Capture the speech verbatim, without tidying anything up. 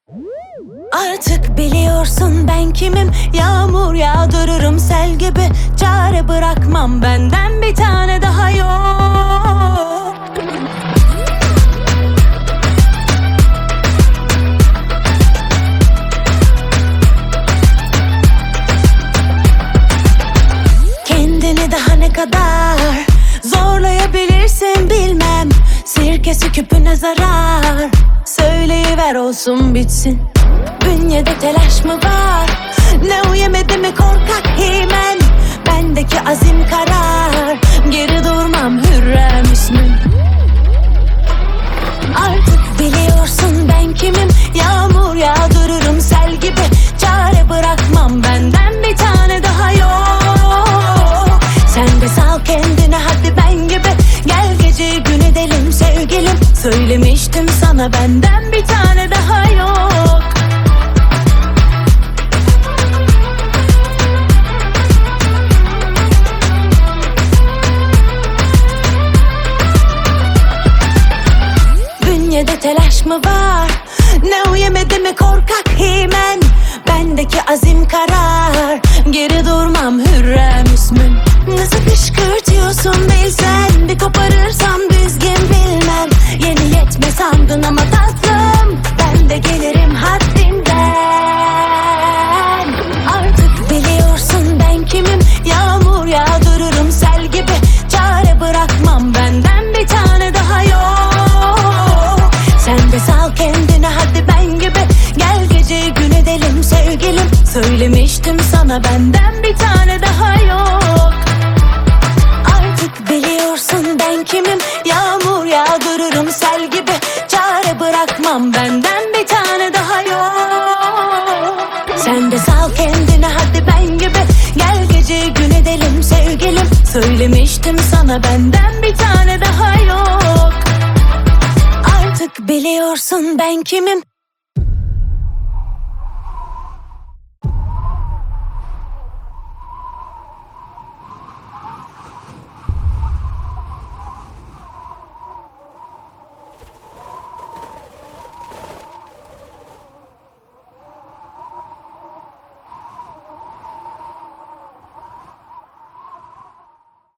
Artık biliyorsun ben kimim. Yağmur yağdırırım sel gibi. Çare bırakmam, benden bir tane daha yok. Kendini daha ne kadar zorlayabilirsin bilmem. Sirkesi küpüne zarar. Söyleyiver olsun bitsin. Bünyede telaş mı var? Ne uyemedi mi korkak himen? Bendeki azim karar. Geri durmam Hürrem ismim. Artık biliyorsun ben kimim. Yağmur yağdırırım sel gibi. Çare bırakmam, benden bir tane daha yok. Sen de sal kendine hadi ben gibi. Gel geceyi gün edelim sevgilim. Söylemiştim sana benden bir tane daha yok. Bünyede telaş mı var? Ne uyemedi mi korkak himen? Bendeki azim karar. Geri durmam Hürrem ismim. Nasıl kışkırtıyorsun bilsen. Bir koparırsam dizgin bilmem. Yeni yetme sandın ama tatlım, ben de gelirim haddinden. Artık biliyorsun ben kimim. Yağmur yağdırırım sel gibi. Çare bırakmam, benden bir tane daha yok. Sen de sal kendine hadi ben gibi. Gel geceyi gün edelim sevgilim. Söylemiştim sana benden bir tane daha yok. Artık biliyorsun ben kimim. Yağmur yağdırırım sel gibi. Çare bırakmam, benden bir tane daha yok. Sen de sal kendine hadi ben gibi. Gel geceyi gün edelim sevgilim. Söylemiştim sana benden bir tane daha yok. Artık biliyorsun ben kimim.